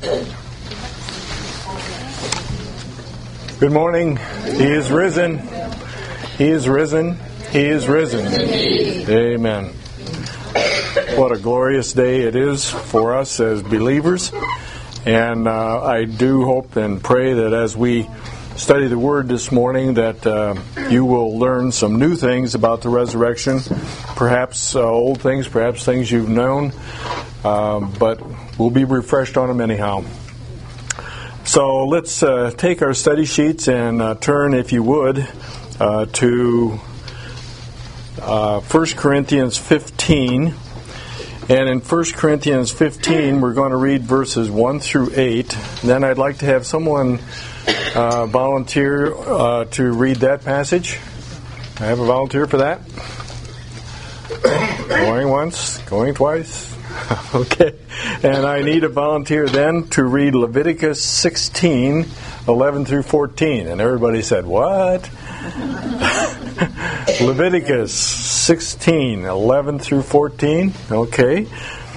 Good morning. He is risen. He is risen. He is risen. Amen. What a glorious day it is for us as believers. And I do hope and pray that as we study the Word this morning that you will learn some new things about the resurrection. Perhaps old things, perhaps things you've known. But we'll be refreshed on them anyhow. So let's take our study sheets and turn, if you would, to 1 Corinthians 15. And in 1 Corinthians 15, we're going to read verses 1 through 8. Then I'd like to have someone volunteer to read that passage. I have a volunteer for that. Going once, going twice. Okay. And I need a volunteer then to read Leviticus 16, 11 through 14. And everybody said, what? Leviticus 16, 11 through 14. Okay.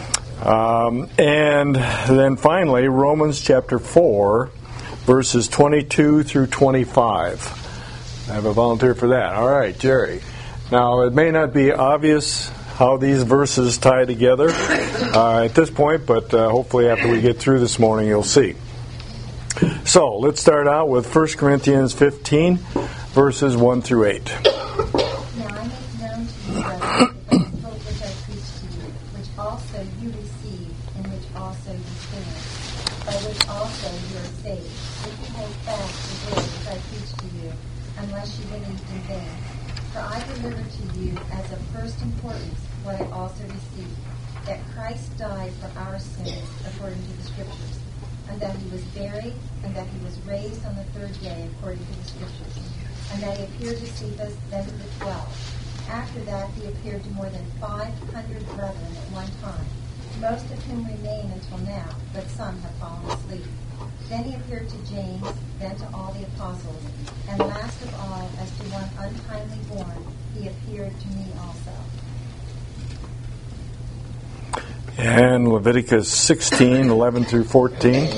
And then finally, Romans chapter 4, verses 22 through 25. I have a volunteer for that. All right, Jerry. Now, it may not be obvious how these verses tie together at this point, but hopefully after we get through this morning, you'll see. So, let's start out with 1 Corinthians 15, verses 1 through 8. Now I make known to you, brothers, the gospel which I preached to you, which also you received, in which also you stand, by which also you are saved, if you hold fast the word which I preached to you, unless you believed in vain. For I delivered to you as of first importance what I also received, that Christ died for our sins according to the Scriptures, and that he was buried, and that he was raised on the third day according to the Scriptures, and that he appeared to Cephas, then to the 12. After that he appeared to more than 500 brethren at one time, most of whom remain until now, but some have fallen asleep. Then he appeared to James, then to all the apostles, and last of all, as to one untimely born, he appeared to me also. And Leviticus 16, 11 through 14.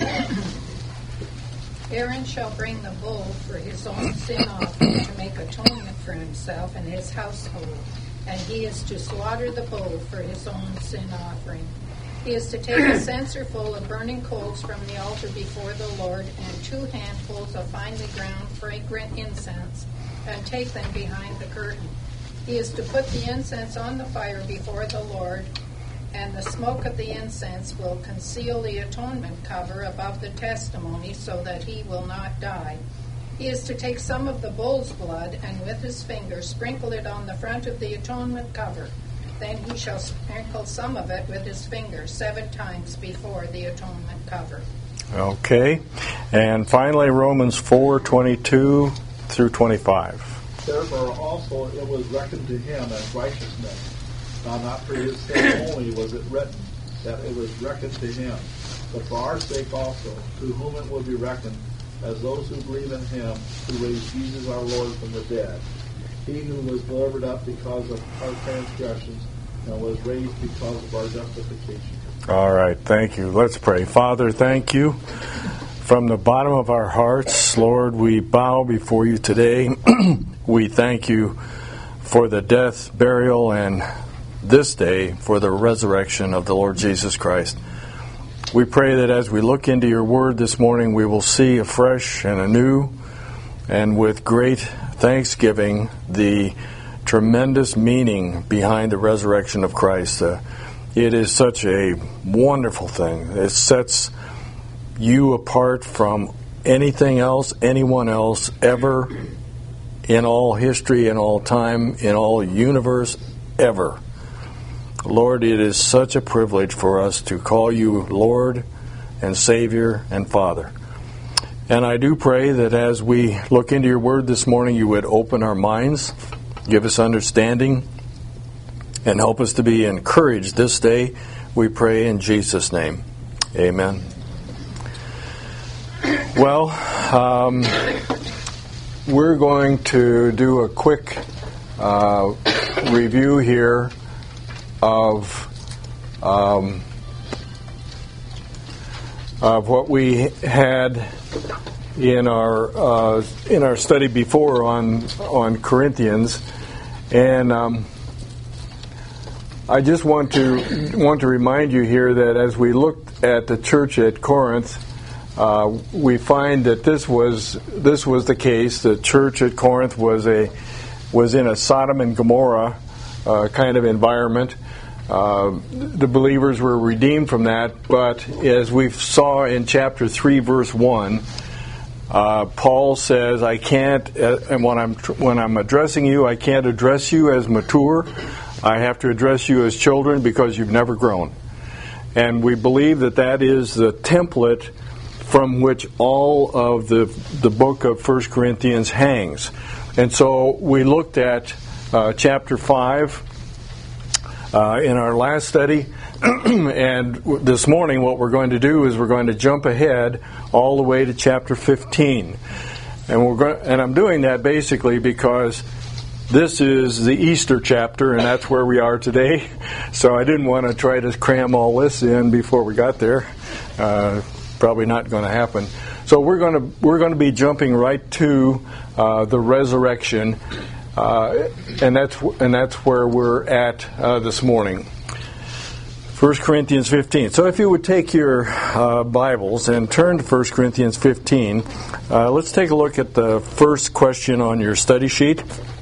Aaron shall bring the bull for his own sin offering to make atonement for himself and his household, and he is to slaughter the bull for his own sin offering. He is to take a censer full of burning coals from the altar before the Lord, and 2 handfuls of finely ground fragrant incense, and take them behind the curtain. He is to put the incense on the fire before the Lord, and the smoke of the incense will conceal the atonement cover above the testimony, so that he will not die. He is to take some of the bull's blood, and with his finger sprinkle it on the front of the atonement cover. Then he shall sprinkle some of it with his finger 7 times before the atonement cover. Okay. And finally, Romans 4, 22 through 25. Therefore also it was reckoned to him as righteousness. Now not for his sake only was it written, that it was reckoned to him, but for our sake also, to whom it will be reckoned, as those who believe in him, who raised Jesus our Lord from the dead. He who was delivered up because of our transgressions, and was raised because of our justification. All right, thank you. Let's pray. Father, thank you. From the bottom of our hearts, Lord, we bow before you today. We thank you for the death, burial, and this day for the resurrection of the Lord Jesus Christ. We pray that as we look into your word this morning, we will see afresh and anew and with great thanksgiving the tremendous meaning behind the resurrection of Christ. It is such a wonderful thing. It sets you apart from anything else, anyone else, ever in all history, in all time, in all universe, ever. Lord, it is such a privilege for us to call you Lord and Savior and Father. And I do pray that as we look into your word this morning, you would open our minds, give us understanding, and help us to be encouraged this day. We pray in Jesus' name. Amen. Well, we're going to do a quick review here of of what we had in our study before on Corinthians, and I just want to remind you here that as we looked at the church at Corinth, we find that this was the case. The church at Corinth was in a Sodom and Gomorrah kind of environment. The believers were redeemed from that, but as we saw in chapter 3, verse 1, Paul says, "I can't, and when I'm addressing you, I can't address you as mature. I have to address you as children because you've never grown." And we believe that is the template from which all of the book of 1 Corinthians hangs. And so we looked at chapter 5 in our last study, and this morning what we're going to do is we're going to jump ahead all the way to chapter 15. And I'm doing that basically because this is the Easter chapter, and that's where we are today. So I didn't want to try to cram all this in before we got there. Probably not going to happen. So we're going to be jumping right to the resurrection, and that's where we're at this morning. 1 Corinthians 15. So if you would take your Bibles and turn to 1 Corinthians 15, let's take a look at the first question on your study sheet.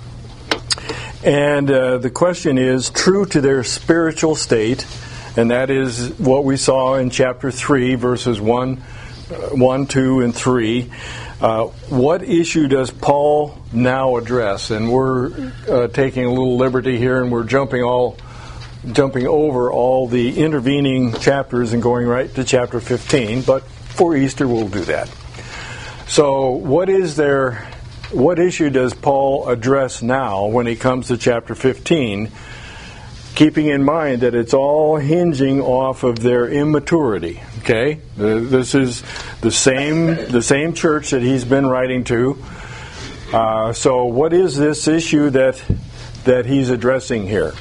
And the question is, true to their spiritual state, and that is what we saw in chapter 3, verses 1, 2, and 3. What issue does Paul now address? And we're taking a little liberty here, and we're jumping over all the intervening chapters and going right to chapter 15. But for Easter, we'll do that. So what issue does Paul address now when he comes to chapter 15, keeping in mind that it's all hinging off of their immaturity? Okay, this is the same church that he's been writing to. So what is this issue that he's addressing here?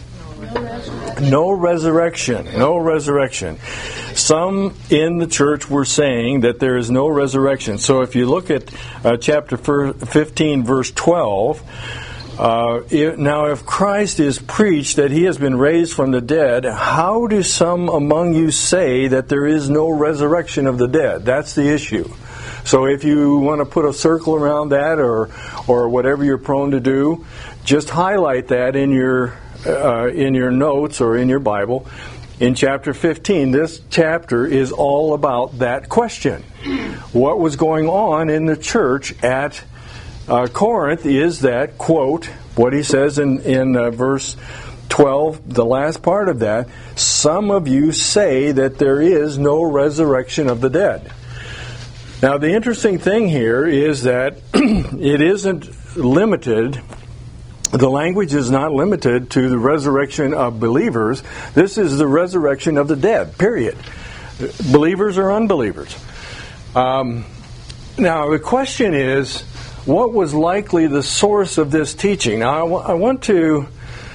No resurrection. No resurrection. Some in the church were saying that there is no resurrection. So if you look at chapter 15, verse 12, now if Christ is preached that he has been raised from the dead, how do some among you say that there is no resurrection of the dead? That's the issue. So if you want to put a circle around that or whatever you're prone to do, just highlight that in your notes or in your Bible. In chapter 15, this chapter is all about that question. What was going on in the church at Corinth is that, quote, what he says in verse 12, the last part of that, some of you say that there is no resurrection of the dead. Now, the interesting thing here is that it isn't limited. The language is not limited to the resurrection of believers. This is the resurrection of the dead, period. Believers or unbelievers. Now, the question is, what was likely the source of this teaching? Now, I want to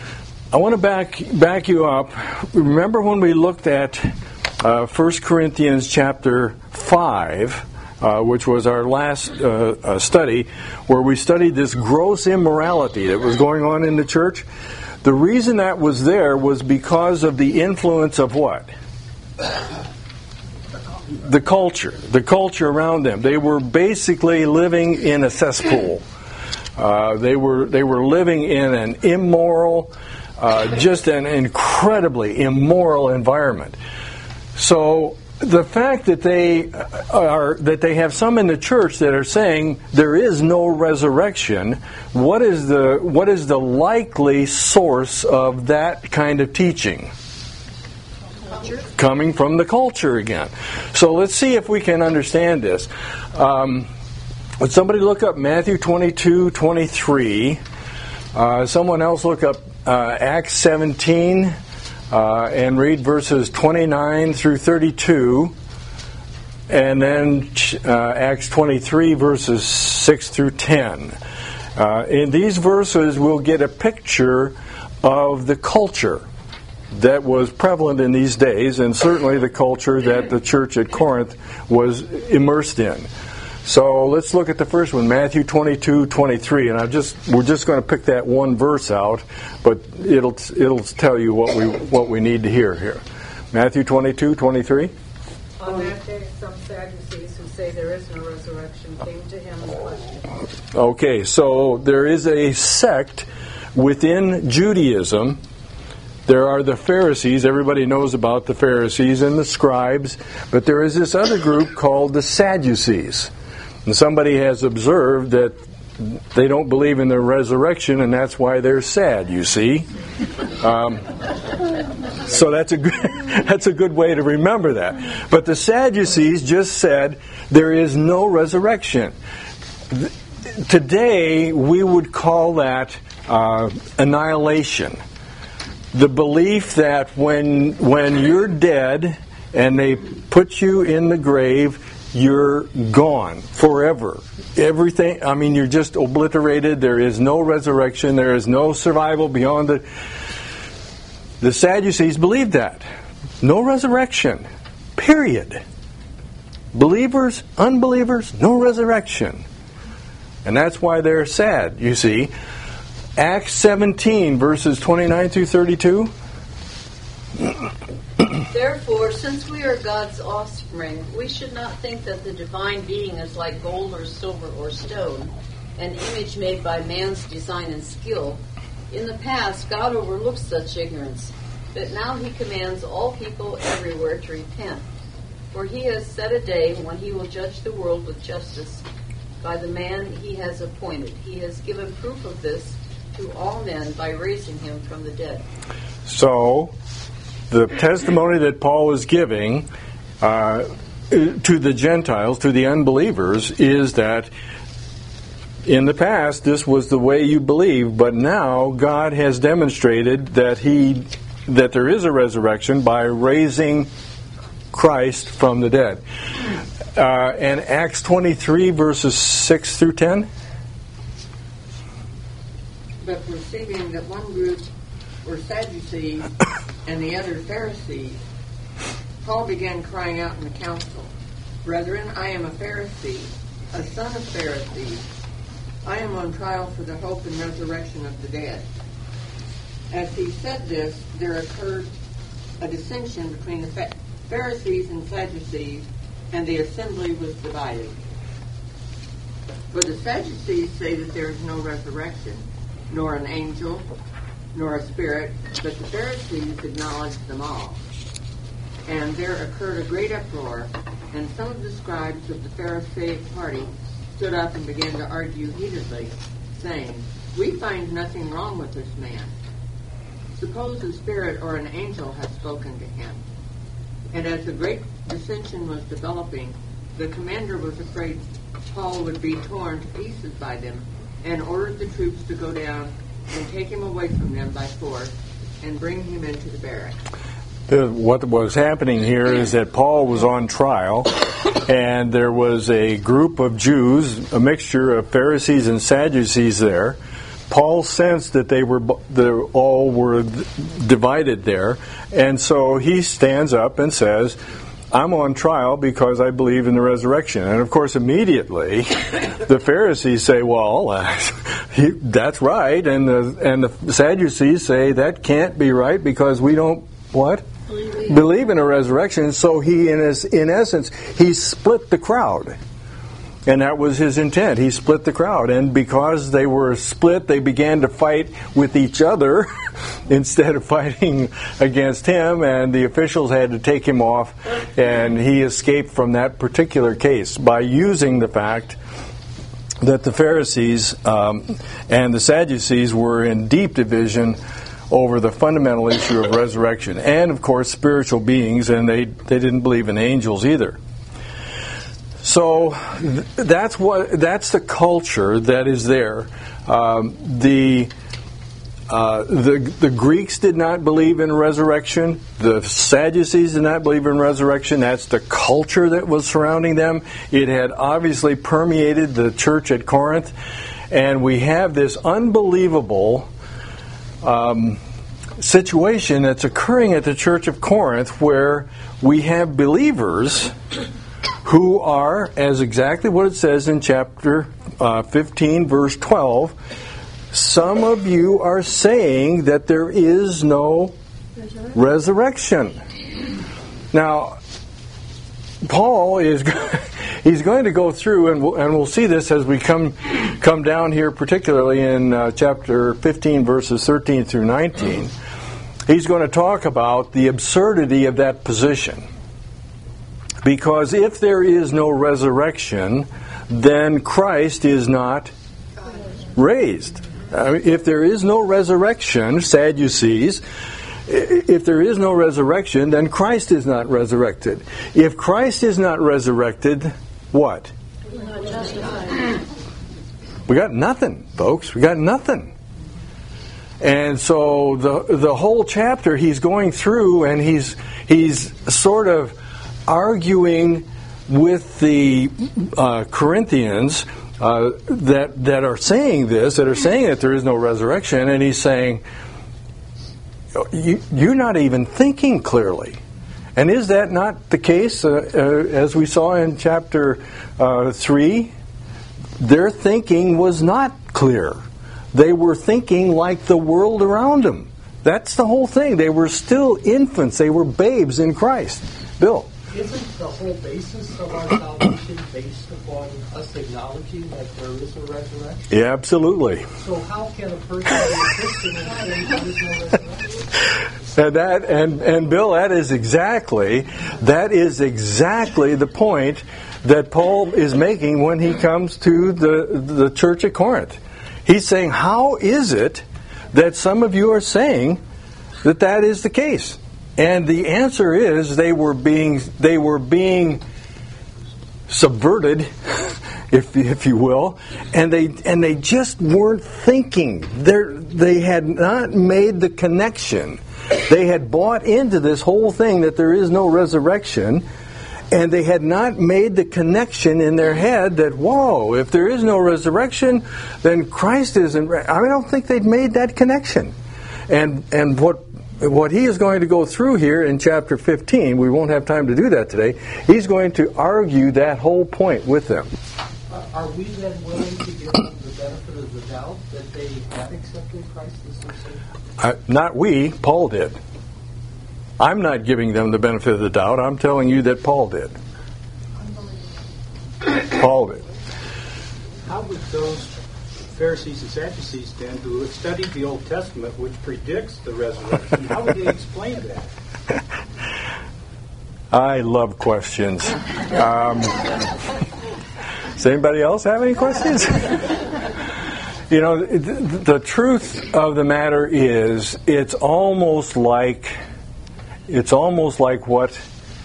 back you up. Remember when we looked at 1 Corinthians chapter 5, which was our last study, where we studied this gross immorality that was going on in the church? The reason that was there was because of the influence of what? The culture around them. They were basically living in a cesspool. They were living in an immoral, just an incredibly immoral environment. So the fact that they have some in the church that are saying there is no resurrection, what is the likely source of that kind of teaching? Coming from the culture again. So let's see if we can understand this. Would somebody look up Matthew 22:23? Someone else look up Acts 17 and read verses 29 through 32. And then Acts 23 verses 6 through 10. In these verses we'll get a picture of the culture. that was prevalent in these days, and certainly the culture that the church at Corinth was immersed in. So let's look at the first one, Matthew 22:23, and we're just going to pick that one verse out, but it'll tell you what we need to hear here. Matthew 22:23. On that day, some Sadducees who say there is no resurrection came to him and questioned him. Okay, so there is a sect within Judaism. There are the Pharisees. Everybody knows about the Pharisees and the scribes, but there is this other group called the Sadducees. And somebody has observed that they don't believe in the resurrection, and that's why they're sad, you see. So that's a good way to remember that. But the Sadducees just said there is no resurrection. Today, we would call that annihilation. The belief that when you're dead and they put you in the grave, you're gone forever. Everything, you're just obliterated. There is no resurrection. There is no survival beyond the... The Sadducees believed that. No resurrection. Period. Believers, unbelievers, no resurrection. And that's why they're sad, you see. Acts 17, verses 29 through 32. Therefore, since we are God's offspring, we should not think that the divine being is like gold or silver or stone, an image made by man's design and skill. In the past, God overlooked such ignorance, but now he commands all people everywhere to repent. For he has set a day when he will judge the world with justice by the man he has appointed. He has given proof of this to all men by raising him from the dead. So, the testimony that Paul is giving to the Gentiles, to the unbelievers, is that in the past this was the way you believed, but now God has demonstrated that there is a resurrection by raising Christ from the dead. And Acts 23, verses 6 through 10. But perceiving that one group were Sadducees and the other Pharisees, Paul began crying out in the council, Brethren, I am a Pharisee, a son of Pharisees. I am on trial for the hope and resurrection of the dead. As he said this, there occurred a dissension between the Pharisees and Sadducees, and the assembly was divided. For the Sadducees say that there is no resurrection, nor an angel, nor a spirit, but the Pharisees acknowledge them all. And there occurred a great uproar, and some of the scribes of the Pharisaic party stood up and began to argue heatedly, saying, We find nothing wrong with this man. Suppose a spirit or an angel has spoken to him. And as the great dissension was developing, the commander was afraid Paul would be torn to pieces by them, and ordered the troops to go down and take him away from them by force and bring him into the barracks. What was happening here is that Paul was on trial, and there was a group of Jews, a mixture of Pharisees and Sadducees there. Paul sensed that they all were divided there, and so he stands up and says, I'm on trial because I believe in the resurrection. And of course, immediately, the Pharisees say, well, that's right. And the Sadducees say that can't be right because we don't, what? Believe in a resurrection. So he, in essence, he split the crowd. And that was his intent. He split the crowd. And because they were split, they began to fight with each other instead of fighting against him. And the officials had to take him off. And he escaped from that particular case by using the fact that the Pharisees and the Sadducees were in deep division over the fundamental issue of resurrection. And, of course, spiritual beings. And they didn't believe in angels either. So that's the culture that is there. The Greeks did not believe in resurrection. The Sadducees did not believe in resurrection. That's the culture that was surrounding them. It had obviously permeated the church at Corinth, and we have this unbelievable situation that's occurring at the Church of Corinth where we have believers who are, as exactly what it says in chapter 15, verse 12, some of you are saying that there is no resurrection. Now, Paul is he's going to go through, and we'll see this as we come down here, particularly in chapter 15, verses 13 through 19. He's going to talk about the absurdity of that position. Because if there is no resurrection, then Christ is not raised. If there is no resurrection, Sadducees, if there is no resurrection, then Christ is not resurrected. If Christ is not resurrected, what? We're not justified. We got nothing, folks. We got nothing. And so the whole chapter he's going through, and he's sort of arguing with the Corinthians that are saying this, that are saying that there is no resurrection, and he's saying, you're not even thinking clearly. And is that not the case, as we saw in chapter 3? Their thinking was not clear. They were thinking like the world around them. That's the whole thing. They were still infants. They were babes in Christ. Bill? Isn't the whole basis of our salvation based upon us acknowledging that there is a resurrection? Yeah, absolutely. So how can a person be a Christian and say there is no resurrection? And Bill, that is exactly the point that Paul is making when he comes to the church at Corinth. He's saying, how is it that some of you are saying that is the case? And the answer is they were being subverted, if you will, and they just weren't thinking. They had not made the connection. They had bought into this whole thing that there is no resurrection, and they had not made the connection in their head that, whoa, if there is no resurrection, then Christ isn't. I don't think they'd made that connection. And what he is going to go through here in chapter 15, we won't have time to do that today, he's going to argue that whole point with them. Are we then willing to give them the benefit of the doubt that they have accepted Christ as their Savior? Not we, Paul did. I'm not giving them the benefit of the doubt. I'm telling you that Paul did. Paul did. How would those Pharisees and Sadducees then, who have studied the Old Testament, which predicts the resurrection, how would they explain that? I love questions. Does anybody else have any questions? You know, the truth of the matter is, it's almost like what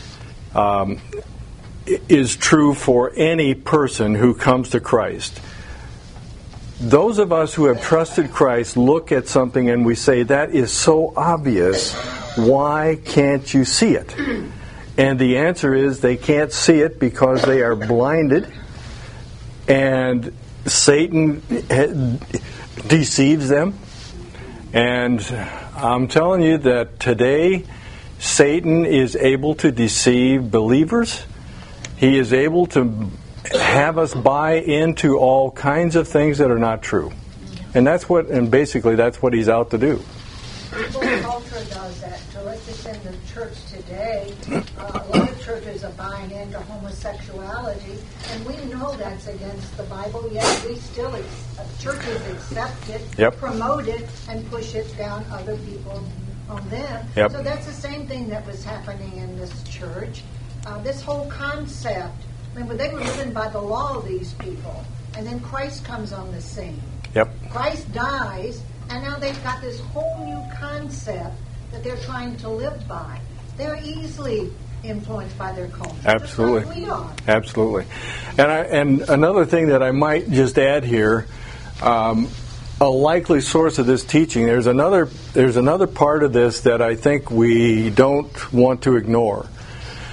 is true for any person who comes to Christ. Those of us who have trusted Christ look at something and we say, that is so obvious, why can't you see it? And the answer is they can't see it because they are blinded, and Satan deceives them. And I'm telling you that today Satan is able to deceive believers. He is able to have us buy into all kinds of things that are not true. And basically that's what he's out to do. Well, culture does that to us. It's in the church today. A lot of churches are buying into homosexuality, and we know that's against the Bible, yet we still, churches accept it, Yep. promote it, and push it down other people on them. Yep. So that's the same thing that was happening in this church. This whole concept, remember, they were living by the law, these people, and then Christ comes on the scene. Yep. Christ dies, and now they've got this whole new concept that they're trying to live by. They're easily influenced by their culture. Absolutely. Just like we are. Absolutely. And another thing that I might just add here, a likely source of this teaching, there's another part of this that I think we don't want to ignore.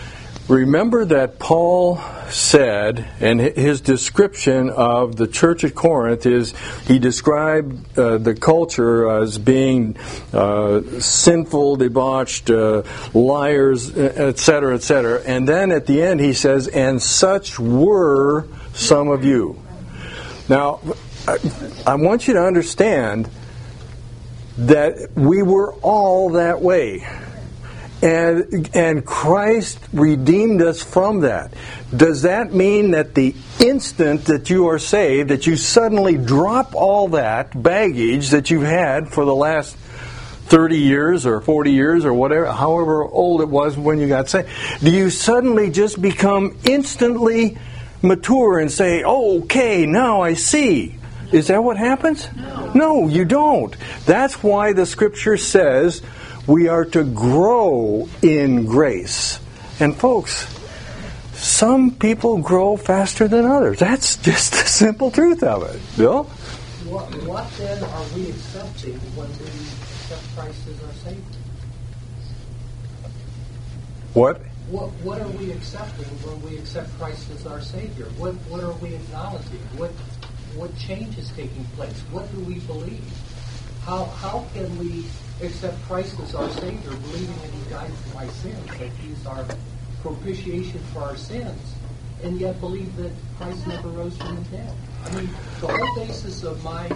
Remember that Paul said, and his description of the church at Corinth is, he described the culture as being sinful, debauched, liars, etc., etc. And then at the end he says, and such were some of you. Now, I want you to understand that we were all that way. And Christ redeemed us from that. Does that mean that the instant that you are saved, that you suddenly drop all that baggage that you've had for the last 30 years or 40 years or whatever, however old it was when you got saved? Do you suddenly just become instantly mature and say, oh, okay, now I see? Is that what happens? No, you don't. That's why the Scripture says we are to grow in grace. And folks, some people grow faster than others. That's just the simple truth of it. Bill? What then are we accepting when we accept Christ as our Savior? What? What are we accepting when we accept Christ as our Savior? What are we acknowledging? What change is taking place? What do we believe? How can we accept Christ as our Savior, believing that He died for my sins, that He's our propitiation for our sins, and yet believe that Christ never rose from the dead? I mean, the whole basis of my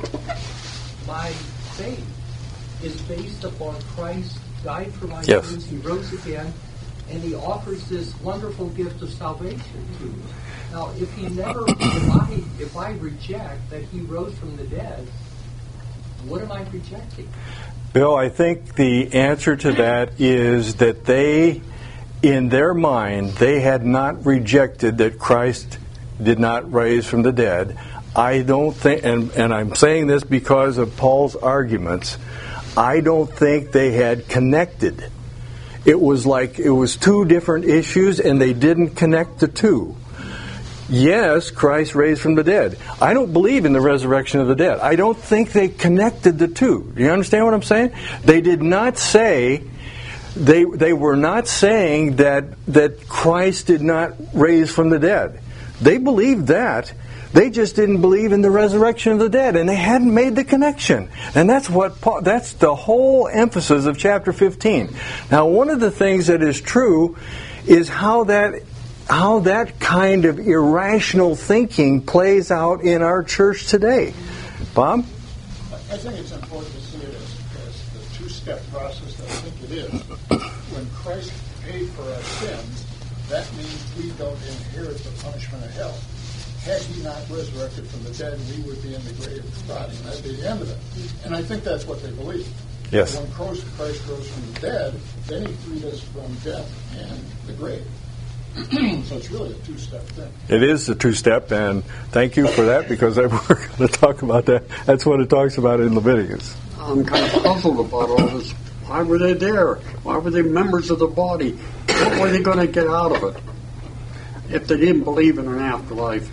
faith is based upon Christ died for my sins, He rose again, and He offers this wonderful gift of salvation to me. Now, if He never, if I reject that He rose from the dead, what am I rejecting? Bill, I think the answer to that is that they, in their mind, they had not rejected that Christ did not raise from the dead. I don't think, and I'm saying this because of Paul's arguments, I don't think they had connected. It was like it was two different issues and they didn't connect the two. Yes, Christ raised from the dead. I don't believe in the resurrection of the dead. I don't think they connected the two. Do you understand what I'm saying? They did not say, they were not saying that Christ did not raise from the dead. They believed that. They just didn't believe in the resurrection of the dead, and they hadn't made the connection. And that's that's the whole emphasis of chapter 15. Now, one of the things that is true is how that kind of irrational thinking plays out in our church today. Bob? I think it's important to see it as the two-step process that I think it is. When Christ paid for our sins, that means we don't inherit the punishment of hell. Had He not resurrected from the dead, we would be in the grave rotting. That'd be the end of it. And I think that's what they believe. Yes. When Christ rose from the dead, then He freed us from death and the grave. So it's really a two-step thing. It is a two-step, and thank you for that, because we're going to talk about that. That's what it talks about in Leviticus. I'm kind of puzzled about all this. Why were they there? Why were they members of the body? What were they going to get out of it if they didn't believe in an afterlife?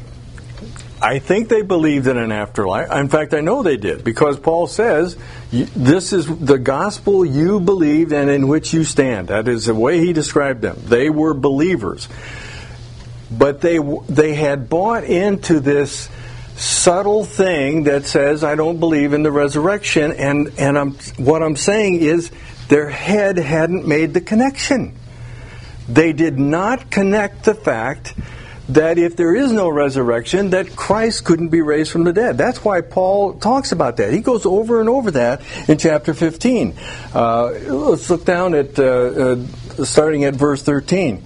I think they believed in an afterlife. In fact, I know they did, because Paul says, this is the gospel you believed and in which you stand. That is the way he described them. They were believers. But they had bought into this subtle thing that says, I don't believe in the resurrection, and what I'm saying is their head hadn't made the connection. They did not connect the fact that if there is no resurrection, that Christ couldn't be raised from the dead. That's why Paul talks about that. He goes over and over that in chapter 15. Let's look down at starting at verse 13.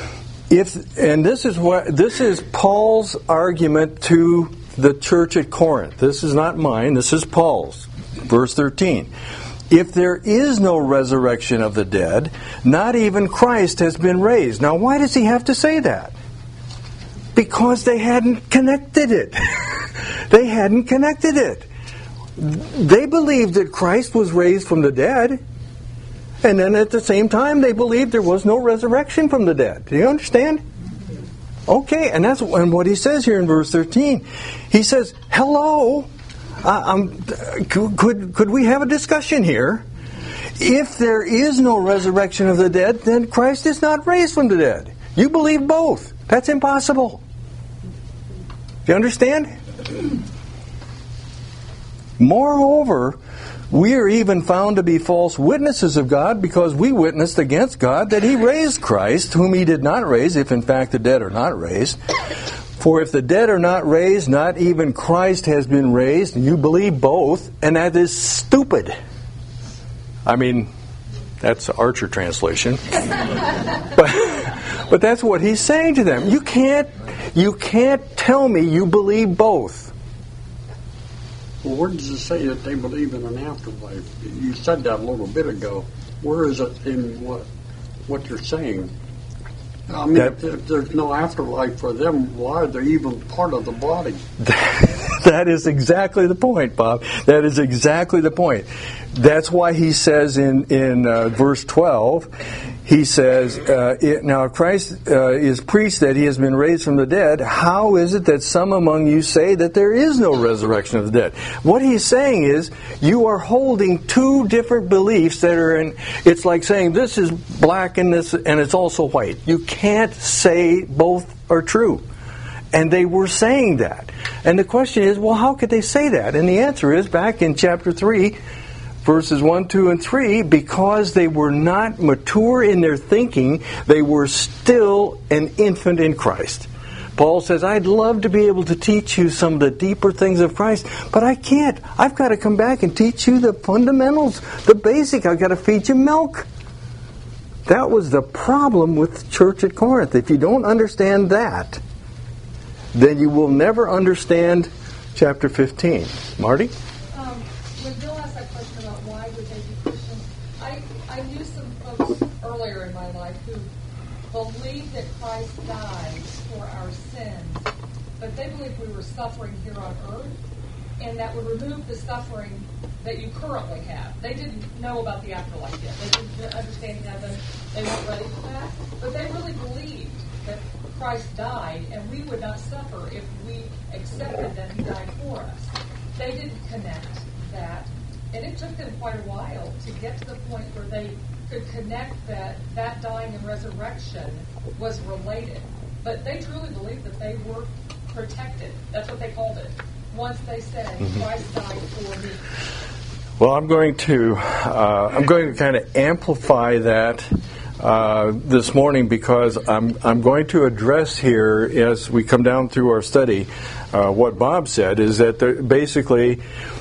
This is Paul's argument to the church at Corinth. This is not mine. This is Paul's. Verse 13. If there is no resurrection of the dead, not even Christ has been raised. Now, why does he have to say that? Because they hadn't connected it. They hadn't connected it. They believed that Christ was raised from the dead, and then at the same time they believed there was no resurrection from the dead. Do you understand? Okay, and that's what he says here in verse 13. He says, hello, could we have a discussion here? If there is no resurrection of the dead, then Christ is not raised from the dead. You believe both. That's impossible. Do you understand? Moreover, we are even found to be false witnesses of God because we witnessed against God that He raised Christ, whom He did not raise, if in fact the dead are not raised. For if the dead are not raised, not even Christ has been raised, and you believe both, and that is stupid. I mean, that's Archer translation. But that's what he's saying to them. You can't tell me you believe both. Well, where does it say that they believe in an afterlife? You said that a little bit ago. Where is it in what you're saying? I mean, if there's no afterlife for them, why are they even part of the body? That is exactly the point, Bob. That is exactly the point. That's why he says in verse 12, he says, now if Christ is preached that He has been raised from the dead, how is it that some among you say that there is no resurrection of the dead? What he's saying is, you are holding two different beliefs that are in, it's like saying this is black and this, and it's also white. You can't say both are true. And they were saying that. And the question is, well, how could they say that? And the answer is, back in chapter 3, verses 1, 2, and 3, because they were not mature in their thinking, they were still an infant in Christ. Paul says, I'd love to be able to teach you some of the deeper things of Christ, but I can't. I've got to come back and teach you the fundamentals, the basic. I've got to feed you milk. That was the problem with the church at Corinth. If you don't understand that, then you will never understand chapter 15. Marty? When Bill asked that question about why would they be Christians, I knew some folks earlier in my life who believed that Christ died for our sins, but they believed we were suffering here on earth, and that would remove the suffering that you currently have. They didn't know about the afterlife yet. They didn't understand heaven. They weren't ready for that. But they really believed that Christ died, and we would not suffer if we accepted that He died for us. They didn't connect that, and it took them quite a while to get to the point where they could connect that dying and resurrection was related. But they truly believed that they were protected. That's what they called it. Once they said, Christ died for me. Well, I'm going to kind of amplify that this morning, because I'm going to address here, as we come down through our study, what Bob said is that basically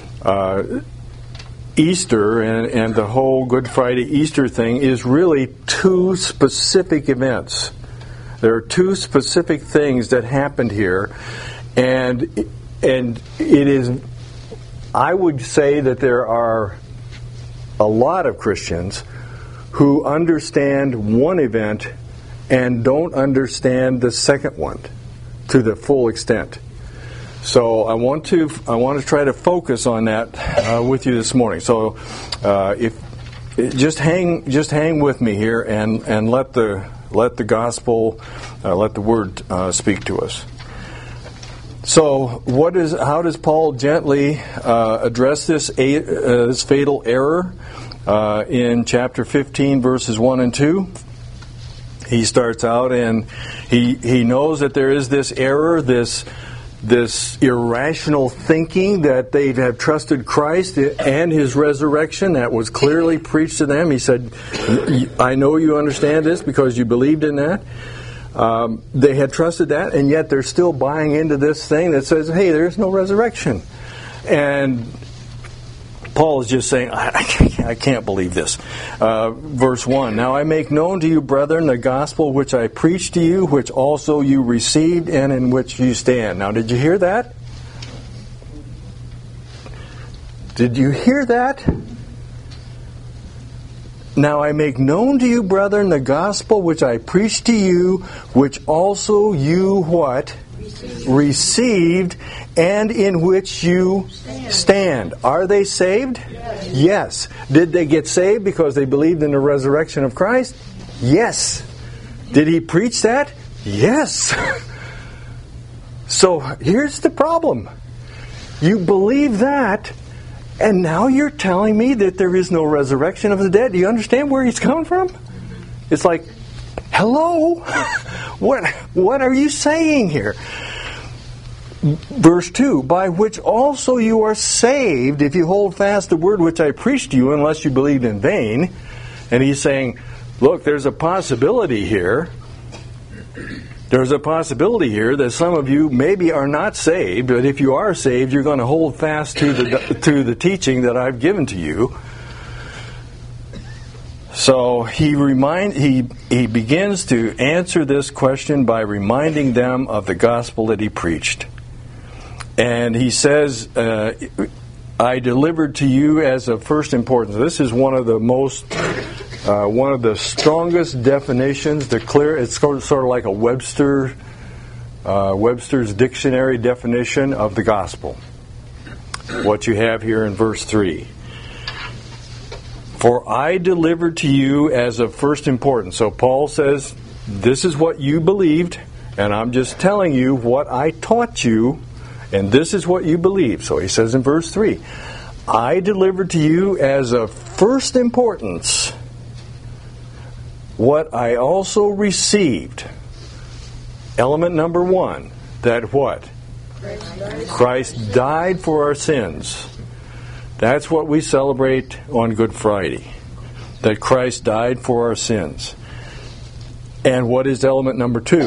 Easter and the whole Good Friday Easter thing is really two specific events. There are two specific things that happened here, and it is, I would say that there are a lot of Christians who understand one event and don't understand the second one to the full extent. So I want to try to focus on that with you this morning. So if just hang with me here and let the gospel, let the word speak to us. So how does Paul gently address this fatal error? In chapter 15, verses 1 and 2, he starts out and he knows that there is this error, this irrational thinking that they have trusted Christ and His resurrection. That was clearly preached to them. He said, I know you understand this because you believed in that. They had trusted that, and yet they're still buying into this thing that says, hey, there's no resurrection. And Paul is just saying, I can't believe this. Verse 1, now I make known to you, brethren, the gospel which I preached to you, which also you received and in which you stand. Now, did you hear that? Did you hear that? Now I make known to you, brethren, the gospel which I preached to you, which also you what? Received, and in which you stand. Are they saved? Yes. Did they get saved because they believed in the resurrection of Christ? Yes. Did he preach that? Yes. So here's the problem. You believe that, and now you're telling me that there is no resurrection of the dead. Do you understand where he's coming from? It's like, hello? What are you saying here? Verse 2, by which also you are saved if you hold fast the word which I preached to you, unless you believed in vain. And he's saying, look, there's a possibility here. There's a possibility here that some of you maybe are not saved, but if you are saved, you're going to hold fast to the teaching that I've given to you. So he begins to answer this question by reminding them of the gospel that he preached. And he says, I delivered to you as of first importance. This is one of the strongest definitions. It's sort of like a Webster's dictionary definition of the gospel. What you have here in verse 3. For I delivered to you as of first importance. So Paul says, this is what you believed, and I'm just telling you what I taught you, and this is what you believe. So he says in verse 3, I delivered to you as of first importance what I also received. Element number 1, that what? Christ died for our sins. That's what we celebrate on Good Friday, that Christ died for our sins. And what is element number 2?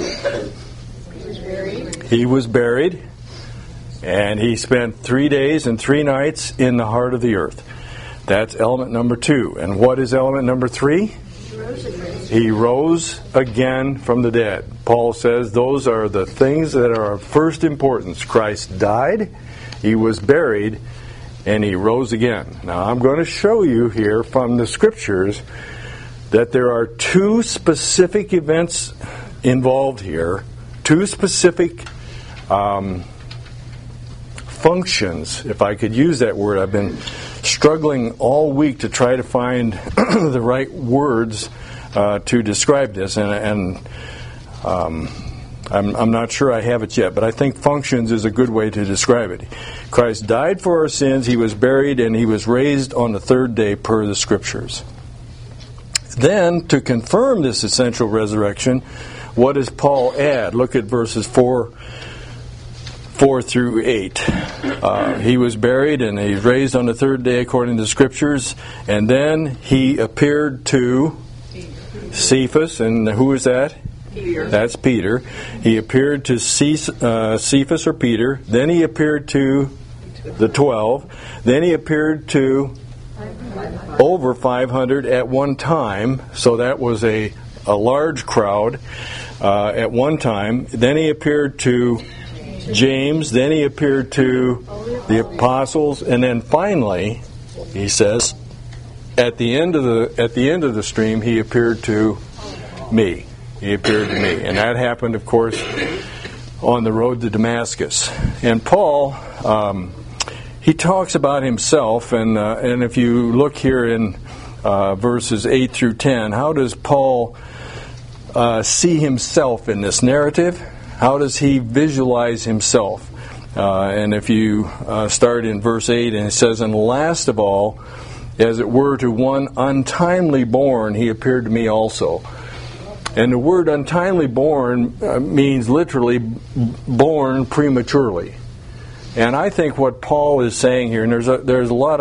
He was buried, and he spent 3 days and 3 nights in the heart of the earth. That's element number 2. And what is element number 3? He rose again from the dead. Paul says those are the things that are of first importance. Christ died, he was buried, and he rose again. Now I'm going to show you here from the Scriptures that there are 2 specific events involved here, 2 specific functions, if I could use that word. I've been struggling all week to try to find the right words to describe this, and I'm not sure I have it yet, but I think functions is a good way to describe it. Christ died for our sins, he was buried, and he was raised on the 3rd day per the Scriptures. Then, to confirm this essential resurrection, what does Paul add? Look at verses 4 through 8. He was buried and he's raised on the 3rd day according to the Scriptures, and then he appeared to Cephas, and who is that? Peter. That's Peter. He appeared to Cephas or Peter. Then he appeared to the 12. Then he appeared to over 500 at one time. So that was a large crowd at one time. Then he appeared to James. Then he appeared to the apostles. And then finally, he says, at the end of the stream, he appeared to me. He appeared to me. And that happened, of course, on the road to Damascus. And Paul, he talks about himself, and if you look here in verses 8 through 10, how does Paul see himself in this narrative? How does he visualize himself? And if you start in verse 8, and it says, and last of all, as it were to one untimely born, he appeared to me also. And the word untimely born means literally born prematurely. And I think what Paul is saying here, and there's a lot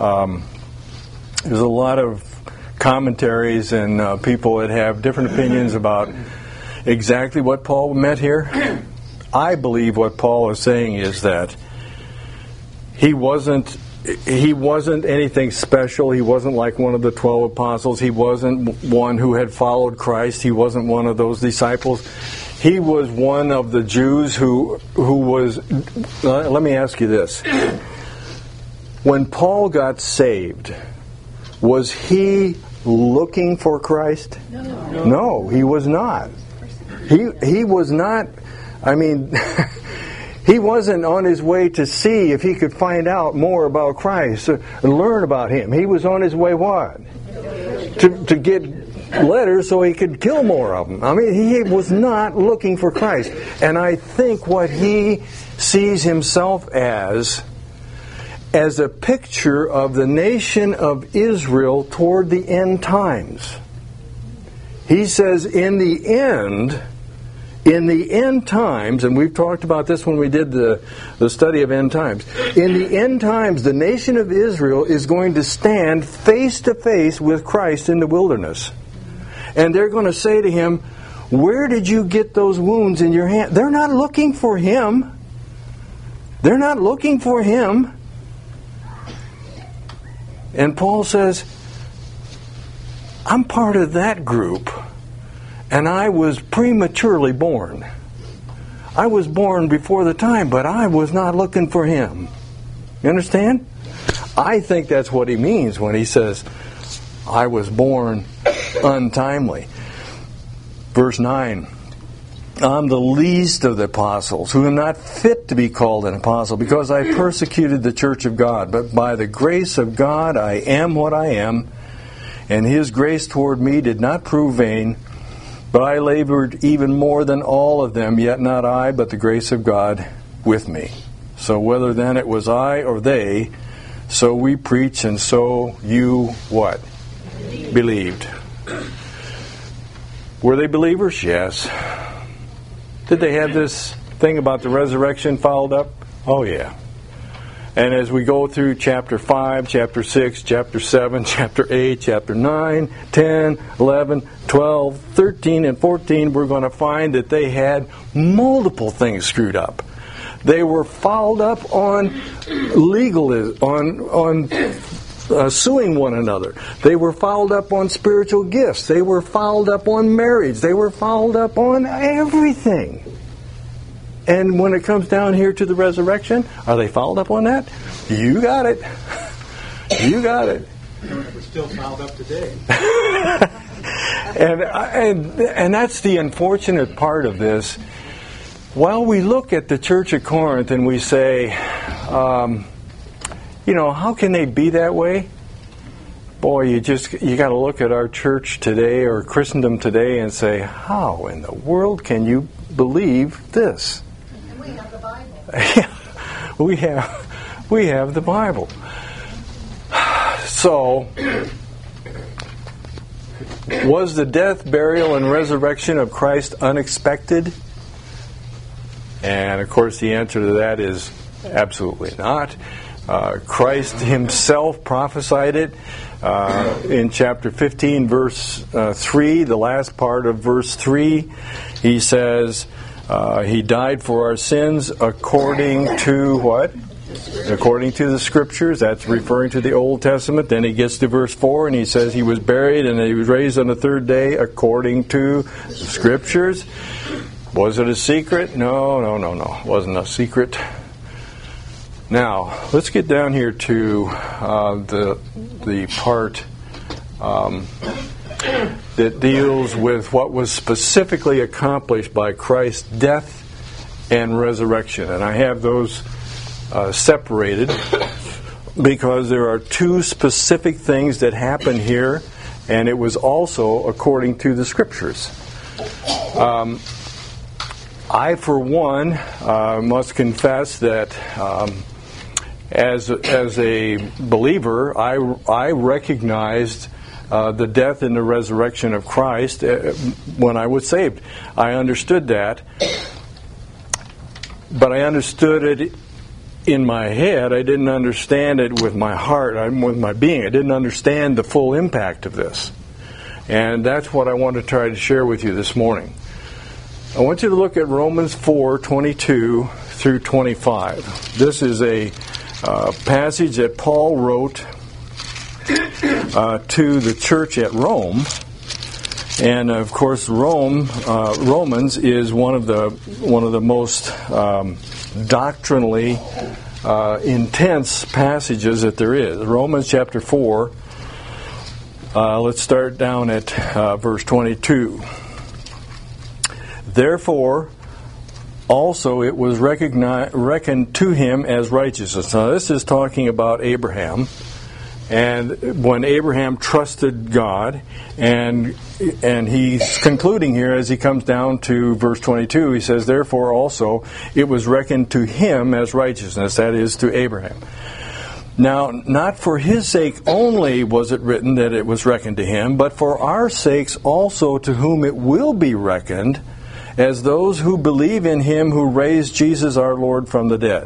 of commentaries and people that have different opinions about exactly what Paul meant here. I believe what Paul is saying is that he wasn't anything special. He wasn't like one of the 12 apostles. He wasn't one who had followed Christ. He wasn't one of those disciples. He was one of the Jews who was... let me ask you this. When Paul got saved, was he looking for Christ? No, he was not. He was not... I mean... He wasn't on his way to see if he could find out more about Christ, or learn about him. He was on his way what? To get letters so he could kill more of them. I mean, he was not looking for Christ. And I think what he sees himself as a picture of the nation of Israel toward the end times. He says, in the end, in the end times, and we've talked about this when we did the study of end times, in the end times, the nation of Israel is going to stand face to face with Christ in the wilderness. And they're going to say to him, where did you get those wounds in your hand? They're not looking for him. They're not looking for him. And Paul says, I'm part of that group, and I was prematurely born. I was born before the time, but I was not looking for him. You understand? I think that's what he means when he says, I was born untimely. Verse 9, I'm the least of the apostles, who am not fit to be called an apostle, because I persecuted the church of God. But by the grace of God I am what I am, and his grace toward me did not prove vain. But I labored even more than all of them, yet not I, but the grace of God with me. So whether then it was I or they, so we preach, and so you, what? Believed. Were they believers? Yes. Did they have this thing about the resurrection followed up? Oh, yeah. And as we go through chapter 5, chapter 6, chapter 7, chapter 8, chapter 9, 10, 11, 12, 13, and 14, we're going to find that they had multiple things screwed up. They were fouled up on legalism, on suing one another. They were fouled up on spiritual gifts. They were fouled up on marriage. They were fouled up on everything. And when it comes down here to the resurrection, are they fouled up on that? You got it. You got it. We're still fouled up today. and that's the unfortunate part of this. While we look at the church of Corinth and we say, how can they be that way? Boy, you got to look at our church today or Christendom today and say, how in the world can you believe this? And we have the Bible. Yeah, we have the Bible. So, was the death, burial, and resurrection of Christ unexpected? And of course the answer to that is absolutely not. Christ himself prophesied it in chapter 15, verse 3, the last part of verse 3. He says, he died for our sins according to what? According to the Scriptures. That's referring to the Old Testament. Then he gets to verse 4 and he says he was buried and he was raised on the third day according to the Scriptures. Was it a secret? No. It wasn't a secret. Now, let's get down here to the part that deals with what was specifically accomplished by Christ's death and resurrection. And I have those separated because there are two specific things that happen here, and it was also according to the Scriptures. I, for one, must confess that as a believer, I recognized the death and the resurrection of Christ when I was saved. I understood that, but I understood it in my head. I didn't understand it with my heart, with my being. I didn't understand the full impact of this. And that's what I want to try to share with you this morning. I want you to look at Romans 4:22 through 25. This is a passage that Paul wrote to the church at Rome, and of course, Romans is one of the most doctrinally intense passages that there is. Romans chapter 4. Let's start down at verse 22. Therefore, also it was reckoned to him as righteousness. Now, this is talking about Abraham, and when Abraham trusted God, and he's concluding here as he comes down to verse 22, he says, therefore also it was reckoned to him as righteousness, that is, to Abraham. Now, not for his sake only was it written that it was reckoned to him, but for our sakes also, to whom it will be reckoned, as those who believe in him who raised Jesus our Lord from the dead.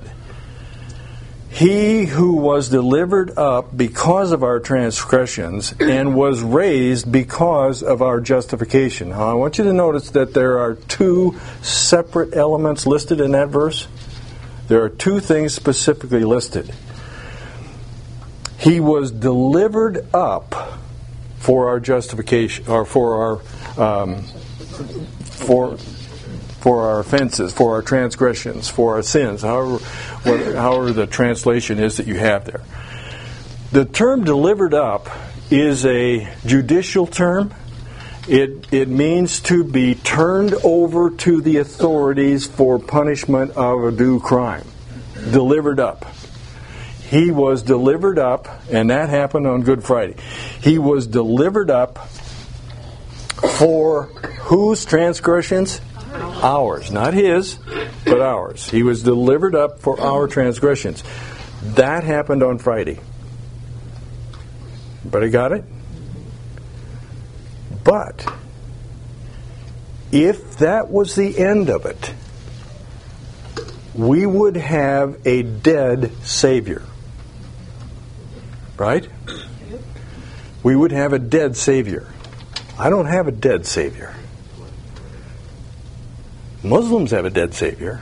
He who was delivered up because of our transgressions and was raised because of our justification. Now, I want you to notice that there are two separate elements listed in that verse. There are two things specifically listed. He was delivered up for our justification, or for our offenses, for our transgressions, for our sins, however the translation is that you have there. The term delivered up is a judicial term. It means to be turned over to the authorities for punishment of a due crime. Delivered up. He was delivered up, and that happened on Good Friday. He was delivered up for whose transgressions? Ours. Not his, but ours. He was delivered up for our transgressions. That happened on Friday. Everybody got it? But if that was the end of it, we would have a dead Savior. Right? We would have a dead Savior. I don't have a dead Savior. Muslims have a dead Savior.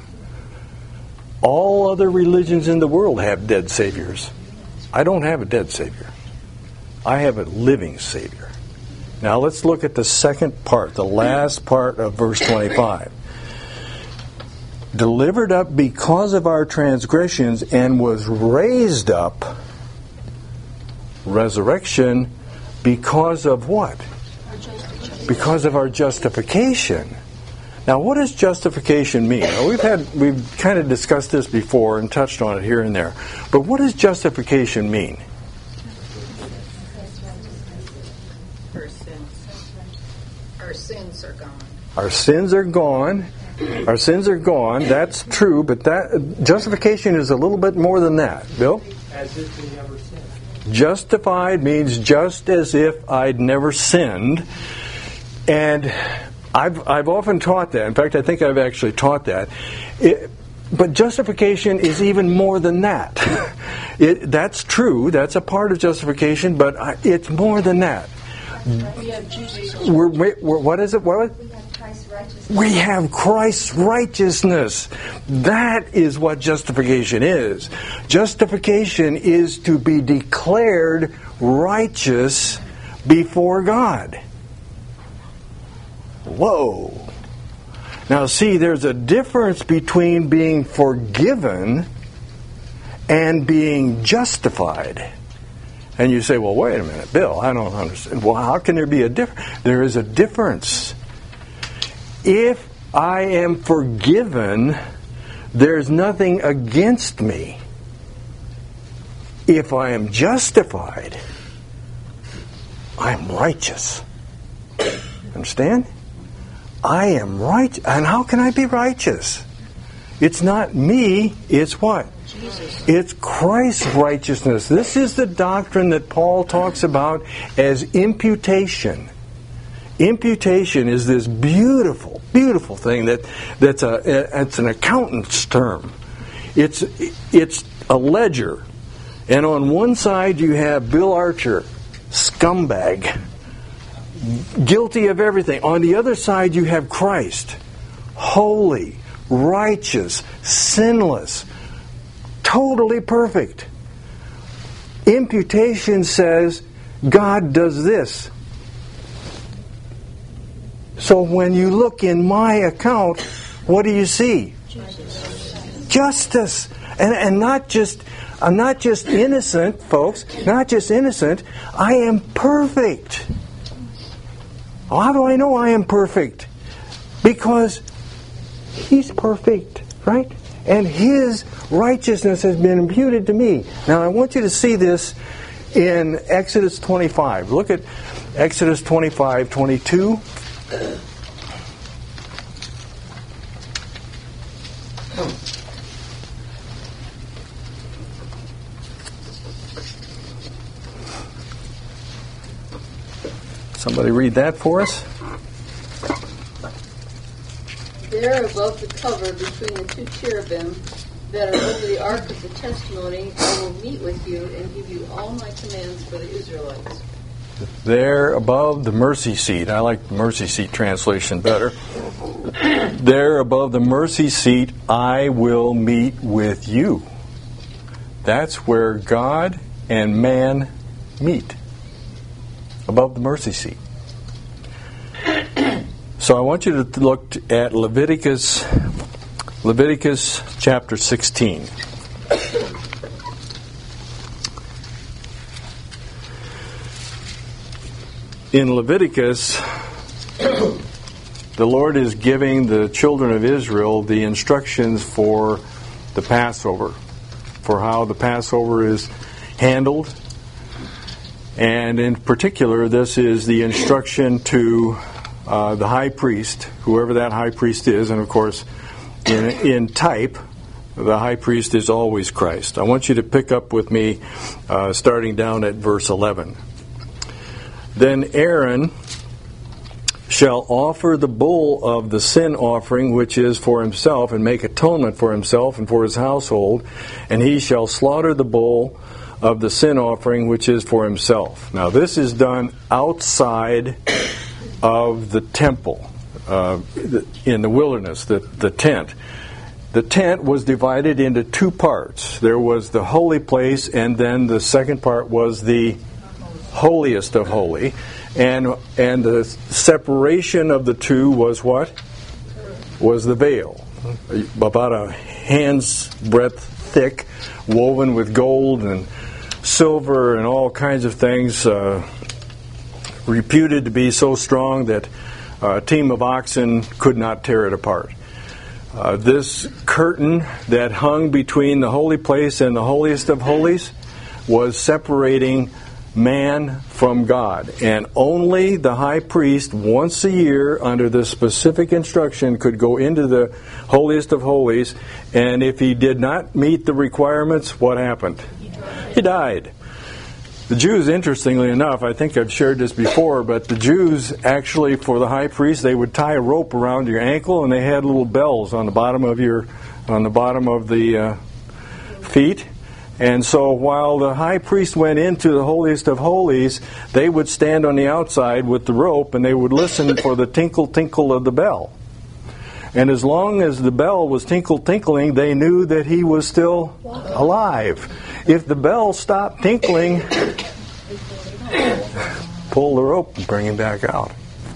All other religions in the world have dead Saviors. I don't have a dead Savior. I have a living Savior. Now let's look at the second part, the last part of verse 25. Delivered up because of our transgressions and was raised up, resurrection, because of what? Because of our justification. Now, what does justification mean? Now, we've kind of discussed this before and touched on it here and there. But what does justification mean? Our sins are gone. Our sins are gone. Our sins are gone. That's true, but that justification is a little bit more than that. Bill? As if we never sinned. Justified means just as if I'd never sinned. And I've often taught that. In fact, I think I've actually taught that. But justification is even more than that. That's true. That's a part of justification, but it's more than that. We have Jesus. What is it? What? We have Christ's righteousness. We have Christ's righteousness. That is what justification is. Justification is to be declared righteous before God. Whoa. Now see, there's a difference between being forgiven and being justified. And you say, well, wait a minute, Bill, I don't understand. Well, how can there be a difference? There is a difference. If I am forgiven, there's nothing against me. If I am justified, I'm righteous. Understand? I am right. And how can I be righteous? It's not me, it's what? Jesus. It's Christ's righteousness. This is the doctrine that Paul talks about as imputation. Imputation is this beautiful, beautiful thing that's an accountant's term. It's a ledger. And on one side you have Bill Archer, scumbag, guilty of everything. On the other side you have Christ, holy, righteous, sinless, totally perfect. Imputation says God does this. So when you look in my account, what do you see? Justice. And I'm not just innocent, folks. Not just innocent. I am perfect. How do I know I am perfect? Because He's perfect, right? And His righteousness has been imputed to me. Now I want you to see this in Exodus 25. Look at Exodus 25:22. Somebody read that for us. There above the cover between the two cherubim that are over the ark of the testimony, I will meet with you and give you all my commands for the Israelites. There above the mercy seat. I like the mercy seat translation better. There above the mercy seat, I will meet with you. That's where God and man meet. Above the mercy seat. So I want you to look at Leviticus chapter 16. In Leviticus, the Lord is giving the children of Israel the instructions for the Passover, for how the Passover is handled. And in particular, this is the instruction to the high priest, whoever that high priest is. And of course, in type, the high priest is always Christ. I want you to pick up with me starting down at verse 11. Then Aaron shall offer the bull of the sin offering, which is for himself, and make atonement for himself and for his household, and he shall slaughter the bull of the sin offering, which is for himself. Now this is done outside of the temple, in the wilderness, the tent. The tent was divided into two parts. There was the holy place, and then the second part was the holiest of holy, and the separation of the two was what? Was the veil, about a hand's breadth thick, woven with gold and silver and all kinds of things, reputed to be so strong that a team of oxen could not tear it apart. This curtain that hung between the holy place and the holiest of holies was separating man from God. And only the high priest, once a year, under the specific instruction, could go into the holiest of holies. And if he did not meet the requirements, what happened? He died. The Jews, interestingly enough, I think I've shared this before, but the Jews actually, for the high priest, they would tie a rope around your ankle, and they had little bells on the bottom of the feet. And so while the high priest went into the holiest of holies, they would stand on the outside with the rope, and they would listen for the tinkle of the bell. And as long as the bell was tinkling, they knew that he was still alive. If the bell stopped tinkling, pull the rope and bring him back out.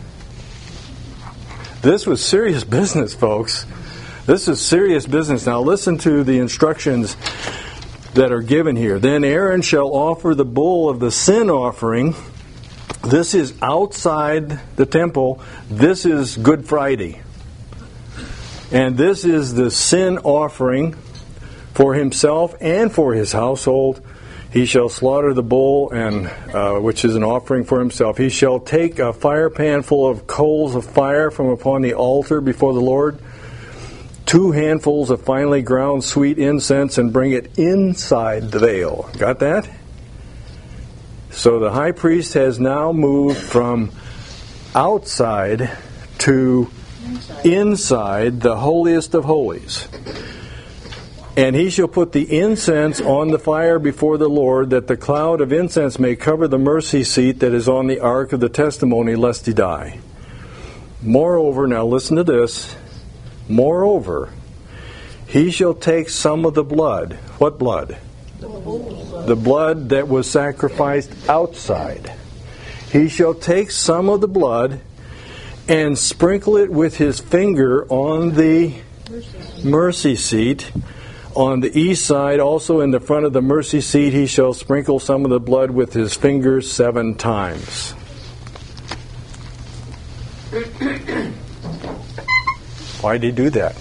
This was serious business, folks. This is serious business. Now listen to the instructions that are given here. Then Aaron shall offer the bull of the sin offering. This is outside the temple. This is Good Friday. And this is the sin offering for himself and for his household. He shall slaughter the bull, and which is an offering for himself. He shall take a fire pan full of coals of fire from upon the altar before the Lord, 2 handfuls of finely ground sweet incense, and bring it inside the veil. Got that? So the high priest has now moved from outside to inside the holiest of holies. And he shall put the incense on the fire before the Lord, that the cloud of incense may cover the mercy seat that is on the ark of the testimony, lest he die. Moreover, now listen to this. Moreover, he shall take some of the blood. What blood? The blood that was sacrificed outside. He shall take some of the blood and sprinkle it with his finger on the mercy seat. On the east side, also in the front of the mercy seat, he shall sprinkle some of the blood with his fingers 7 times. Why did he do that?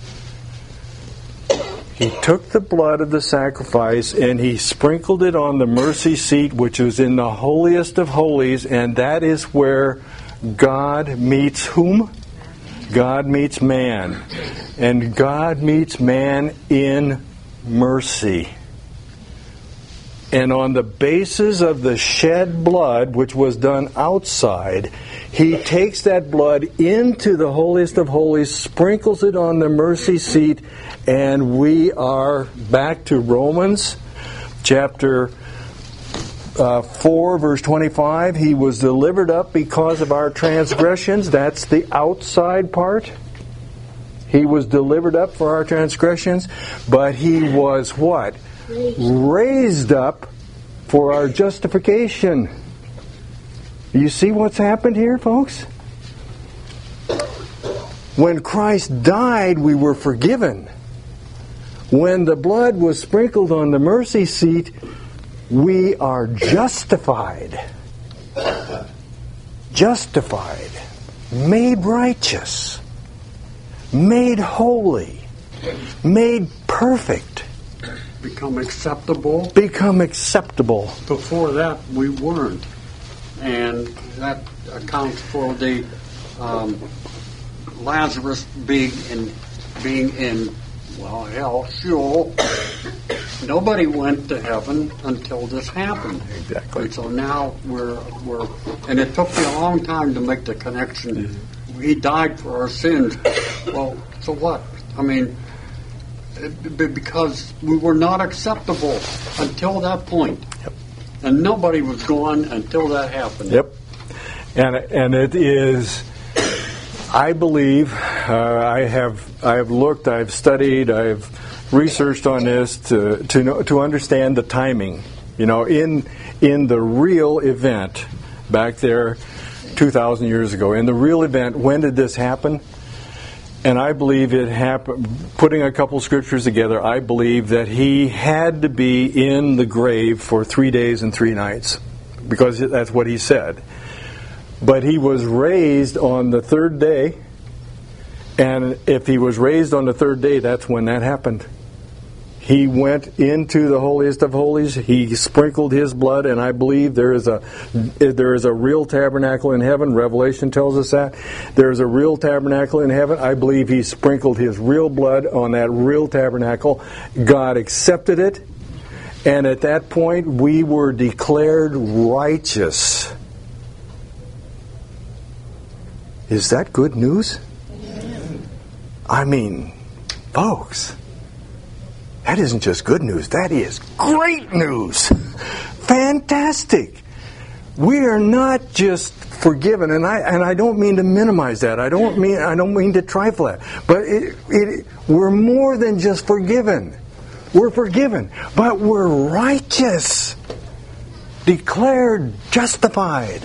He took the blood of the sacrifice and he sprinkled it on the mercy seat, which was in the holiest of holies, and that is where God meets whom? God meets man. And God meets man in mercy. And on the basis of the shed blood, which was done outside, he takes that blood into the holiest of holies, sprinkles it on the mercy seat, and we are back to Romans chapter 4, verse 25. He was delivered up because of our transgressions. That's the outside part. He was delivered up for our transgressions, but he was what? Raised up for our justification. You see what's happened here, folks? When Christ died, we were forgiven. When the blood was sprinkled on the mercy seat, we are justified. Justified. Made righteous. Made holy. Made perfect. Become acceptable. Become acceptable. Before that, we weren't. And that accounts for the Lazarus being in hell, Sheol. Nobody went to heaven until this happened. Exactly. And so now we're and it took me a long time to make the connection. He died for our sins. Well, so what? I mean, because we were not acceptable until that point. Yep. And nobody was gone until that happened. Yep. And it is, I believe, I have looked, I've studied, I've researched on this to understand the timing. You know, in the real event back there 2,000 years ago, in the real event, when did this happen? And I believe it happened, putting a couple scriptures together, I believe that he had to be in the grave for 3 days and 3 nights, because that's what he said. But he was raised on the third day, and if he was raised on the third day, that's when that happened. He went into the holiest of holies, he sprinkled his blood, and I believe there is a real tabernacle in heaven. Revelation tells us that. There's a real tabernacle in heaven. I believe he sprinkled his real blood on that real tabernacle. God accepted it, and at that point we were declared righteous. Is that good news? I mean, folks, that isn't just good news. That is great news. Fantastic. We are not just forgiven, and I don't mean to minimize that. I don't mean to trifle that. But we're more than just forgiven. We're forgiven, but we're righteous, declared justified.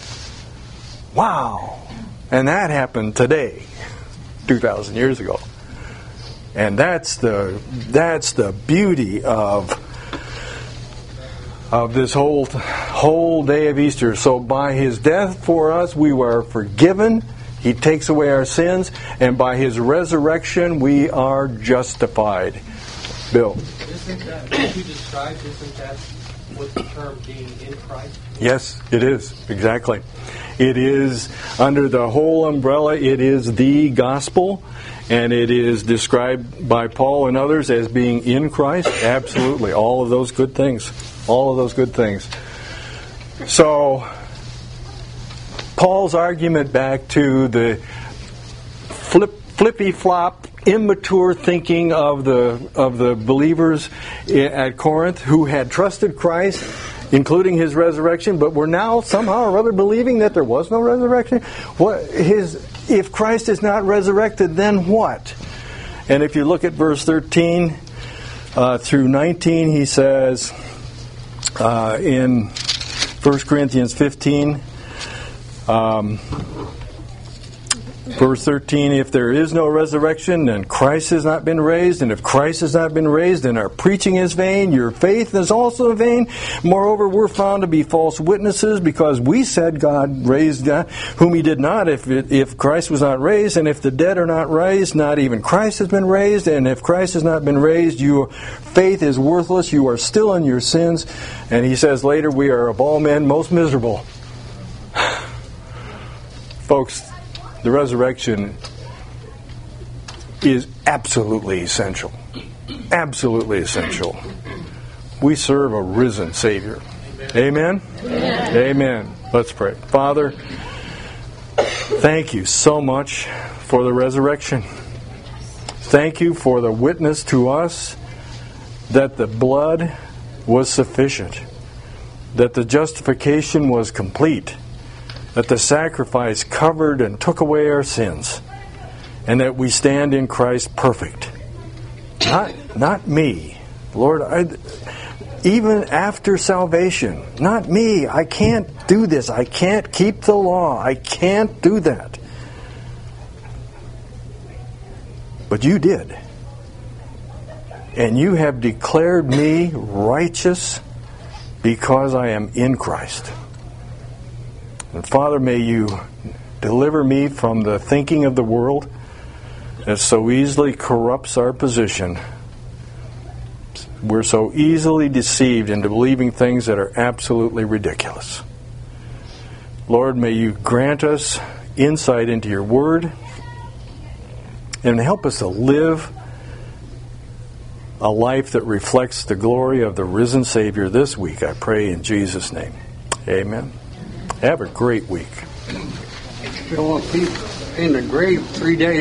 Wow. And that happened today, 2,000 years ago. And that's the beauty of this whole day of Easter. So by his death for us, we were forgiven. He takes away our sins, and by his resurrection, we are justified. Bill. Isn't that what you described? Isn't that what the term being in Christ means? Yes, it is. Exactly. It is under the whole umbrella. It is the gospel. And it is described by Paul and others as being in Christ. Absolutely. All of those good things. All of those good things. So, Paul's argument back to the flippy-flop, immature thinking of the believers at Corinth who had trusted Christ, including his resurrection, but were now somehow or other believing that there was no resurrection. If Christ is not resurrected, then what? And if you look at verse 13 through 19, he says in 1 Corinthians 15, verse 13, if there is no resurrection, then Christ has not been raised. And if Christ has not been raised, then our preaching is vain. Your faith is also vain. Moreover, we're found to be false witnesses, because we said God raised God, whom he did not. If Christ was not raised, and if the dead are not raised, not even Christ has been raised. And if Christ has not been raised, your faith is worthless. You are still in your sins. And he says later, we are of all men most miserable. Folks, the resurrection is absolutely essential. Absolutely essential. We serve a risen Savior. Amen? Amen. Amen. Let's pray. Father, thank you so much for the resurrection. Thank you for the witness to us that the blood was sufficient, that the justification was complete, that the sacrifice covered and took away our sins, and that we stand in Christ perfect. Not me. Lord, even after salvation, not me. I can't do this. I can't keep the law. I can't do that. But you did. And you have declared me righteous because I am in Christ. And Father, may you deliver me from the thinking of the world that so easily corrupts our position. We're so easily deceived into believing things that are absolutely ridiculous. Lord, may you grant us insight into your word and help us to live a life that reflects the glory of the risen Savior this week. I pray in Jesus' name. Amen. Have a great week. In the grave 3 days.